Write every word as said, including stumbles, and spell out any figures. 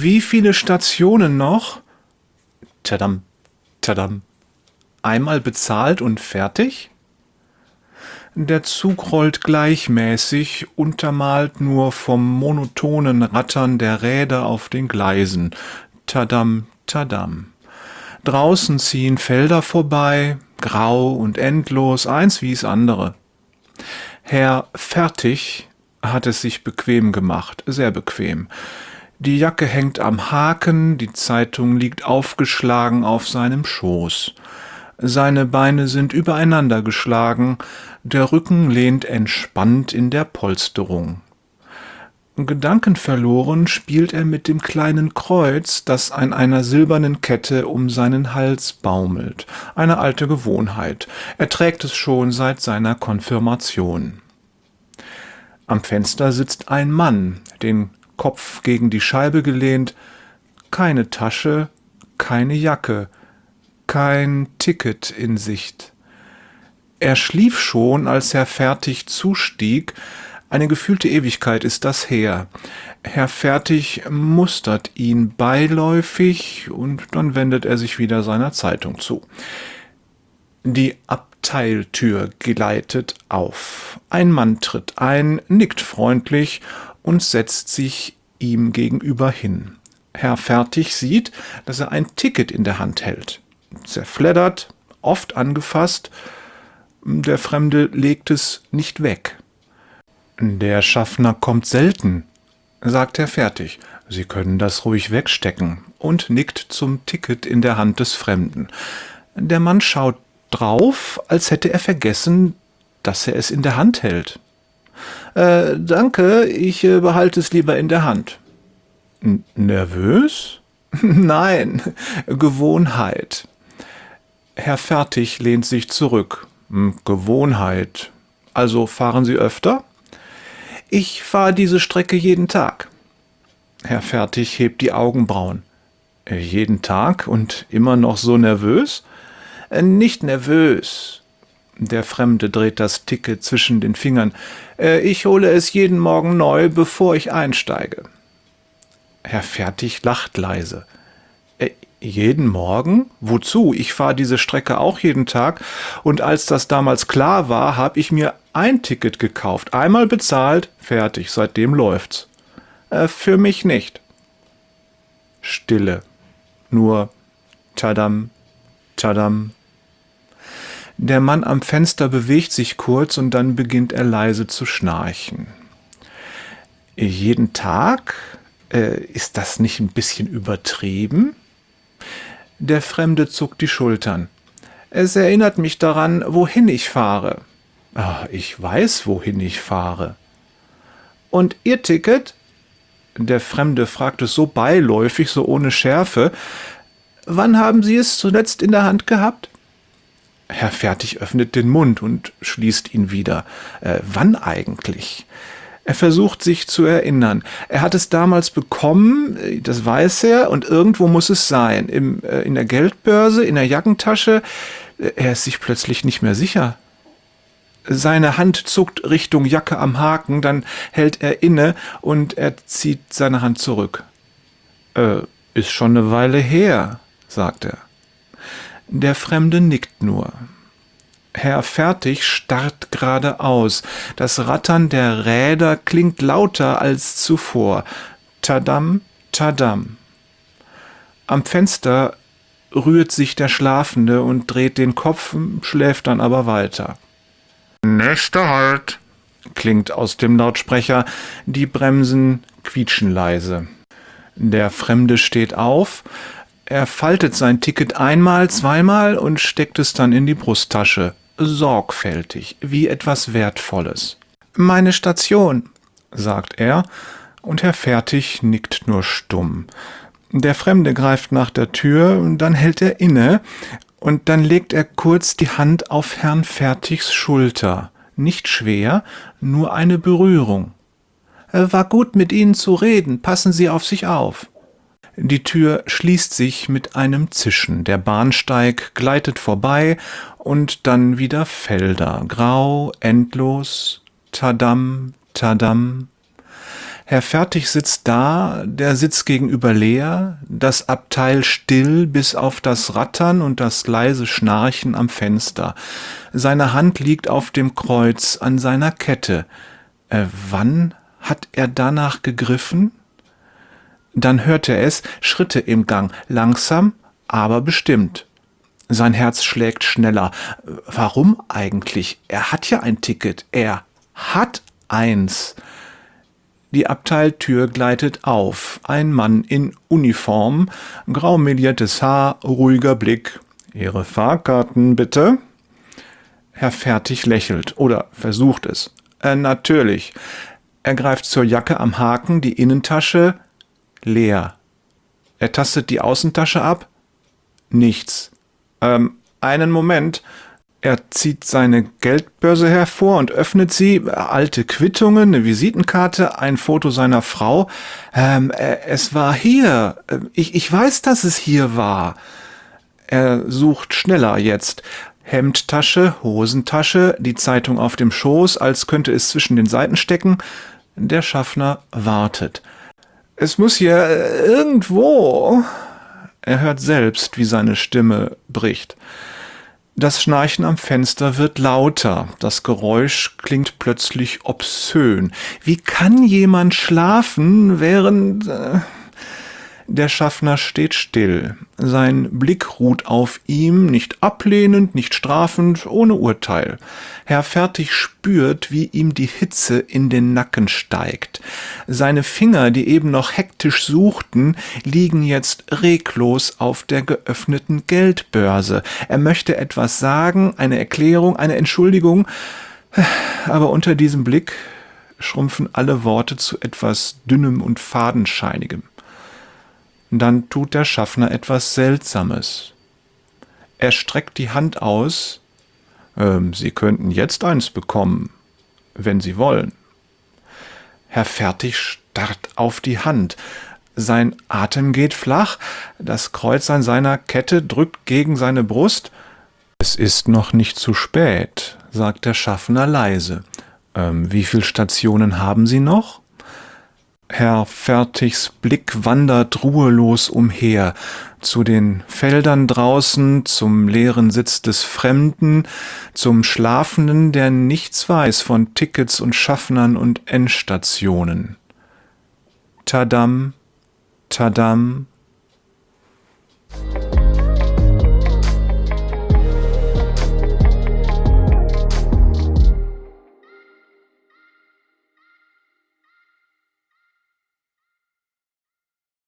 Wie viele Stationen noch? Tadam, tadam. Einmal bezahlt und fertig? Der Zug rollt gleichmäßig, untermalt nur vom monotonen Rattern der Räder auf den Gleisen. Tadam, tadam. Draußen ziehen Felder vorbei, grau und endlos, eins wie's andere. Herr Fertig hat es sich bequem gemacht, sehr bequem. Die Jacke hängt am Haken, die Zeitung liegt aufgeschlagen auf seinem Schoß. Seine Beine sind übereinander geschlagen, der Rücken lehnt entspannt in der Polsterung. Gedankenverloren spielt er mit dem kleinen Kreuz, das an einer silbernen Kette um seinen Hals baumelt. Eine alte Gewohnheit. Er trägt es schon seit seiner Konfirmation. Am Fenster sitzt ein Mann, den Kopf gegen die Scheibe gelehnt. Keine Tasche, keine Jacke, kein Ticket in Sicht. Er schlief schon, als Herr Fertig zustieg. Eine gefühlte Ewigkeit ist das her. Herr Fertig mustert ihn beiläufig und dann wendet er sich wieder seiner Zeitung zu. Die Abteiltür gleitet auf. Ein Mann tritt ein, nickt freundlich und setzt sich ihm gegenüber hin. Herr Fertig sieht, dass er ein Ticket in der Hand hält. Zerfleddert, oft angefasst. Der Fremde legt es nicht weg. »Der Schaffner kommt selten«, sagt Herr Fertig. »Sie können das ruhig wegstecken«, und nickt zum Ticket in der Hand des Fremden. Der Mann schaut drauf, als hätte er vergessen, dass er es in der Hand hält. Äh, »Danke, ich äh, behalte es lieber in der Hand.« N- »Nervös?« »Nein, Gewohnheit.« Herr Fertig lehnt sich zurück. »Gewohnheit. Also fahren Sie öfter?« »Ich fahre diese Strecke jeden Tag.« Herr Fertig hebt die Augenbrauen. Äh, »Jeden Tag und immer noch so nervös?« äh, »Nicht nervös.« Der Fremde dreht das Ticket zwischen den Fingern. Äh, »Ich hole es jeden Morgen neu, bevor ich einsteige.« Herr Fertig lacht leise. Äh, »Jeden Morgen? Wozu? Ich fahre diese Strecke auch jeden Tag und als das damals klar war, habe ich mir ein Ticket gekauft, einmal bezahlt, fertig, seitdem läuft's. Äh, für mich nicht.« Stille. Nur tadam, tadam. Der Mann am Fenster bewegt sich kurz und dann beginnt er leise zu schnarchen. »Jeden Tag? Äh, ist das nicht ein bisschen übertrieben?« Der Fremde zuckt die Schultern. »Es erinnert mich daran, wohin ich fahre.« »Ah, ich weiß, wohin ich fahre.« »Und Ihr Ticket?« Der Fremde fragt es so beiläufig, so ohne Schärfe. »Wann haben Sie es zuletzt in der Hand gehabt?« Herr Fertig öffnet den Mund und schließt ihn wieder. Äh, wann eigentlich? Er versucht sich zu erinnern. Er hat es damals bekommen, das weiß er, und irgendwo muss es sein. Im, äh, in der Geldbörse, in der Jackentasche. Er ist sich plötzlich nicht mehr sicher. Seine Hand zuckt Richtung Jacke am Haken, dann hält er inne und er zieht seine Hand zurück. Äh, ist schon eine Weile her, sagt er. Der Fremde nickt nur. Herr Fertig starrt geradeaus. Das Rattern der Räder klingt lauter als zuvor. Tadam, tadam. Am Fenster rührt sich der Schlafende und dreht den Kopf, schläft dann aber weiter. »Nächster Halt«, klingt aus dem Lautsprecher. Die Bremsen quietschen leise. Der Fremde steht auf. Er faltet sein Ticket einmal, zweimal und steckt es dann in die Brusttasche. Sorgfältig, wie etwas Wertvolles. »Meine Station«, sagt er, und Herr Fertig nickt nur stumm. Der Fremde greift nach der Tür, dann hält er inne, und dann legt er kurz die Hand auf Herrn Fertigs Schulter. Nicht schwer, nur eine Berührung. »War gut, mit Ihnen zu reden, passen Sie auf sich auf.« Die Tür schließt sich mit einem Zischen. Der Bahnsteig gleitet vorbei und dann wieder Felder. Grau, endlos, tadam, tadam. Herr Fertig sitzt da, der Sitz gegenüber leer, das Abteil still bis auf das Rattern und das leise Schnarchen am Fenster. Seine Hand liegt auf dem Kreuz an seiner Kette. Äh, wann hat er danach gegriffen? Dann hört er es, Schritte im Gang, langsam, aber bestimmt. Sein Herz schlägt schneller. Warum eigentlich? Er hat ja ein Ticket. Er hat eins. Die Abteiltür gleitet auf. Ein Mann in Uniform, grau meliertes Haar, ruhiger Blick. Ihre Fahrkarten, bitte? Herr Fertig lächelt oder versucht es. Äh, natürlich. Er greift zur Jacke am Haken, die Innentasche leer. Er tastet die Außentasche ab. Nichts. Ähm, einen Moment. Er zieht seine Geldbörse hervor und öffnet sie. Alte Quittungen, eine Visitenkarte, ein Foto seiner Frau. Ähm, äh, es war hier. Ich, ich weiß, dass es hier war. Er sucht schneller jetzt. Hemdtasche, Hosentasche, die Zeitung auf dem Schoß, als könnte es zwischen den Seiten stecken. Der Schaffner wartet. Es muss hier irgendwo... Er hört selbst, wie seine Stimme bricht. Das Schnarchen am Fenster wird lauter. Das Geräusch klingt plötzlich obszön. Wie kann jemand schlafen, während... Äh Der Schaffner steht still. Sein Blick ruht auf ihm, nicht ablehnend, nicht strafend, ohne Urteil. Herr Fertig spürt, wie ihm die Hitze in den Nacken steigt. Seine Finger, die eben noch hektisch suchten, liegen jetzt reglos auf der geöffneten Geldbörse. Er möchte etwas sagen, eine Erklärung, eine Entschuldigung, aber unter diesem Blick schrumpfen alle Worte zu etwas Dünnem und Fadenscheinigem. Dann tut der Schaffner etwas Seltsames. Er streckt die Hand aus. Ähm, Sie könnten jetzt eins bekommen, wenn Sie wollen. Herr Fertig starrt auf die Hand. Sein Atem geht flach. Das Kreuz an seiner Kette drückt gegen seine Brust. Es ist noch nicht zu spät, sagt der Schaffner leise. Ähm, wie viele Stationen haben Sie noch? Herr Fertigs Blick wandert ruhelos umher, zu den Feldern draußen, zum leeren Sitz des Fremden, zum Schlafenden, der nichts weiß von Tickets und Schaffnern und Endstationen. Tadam, tadam.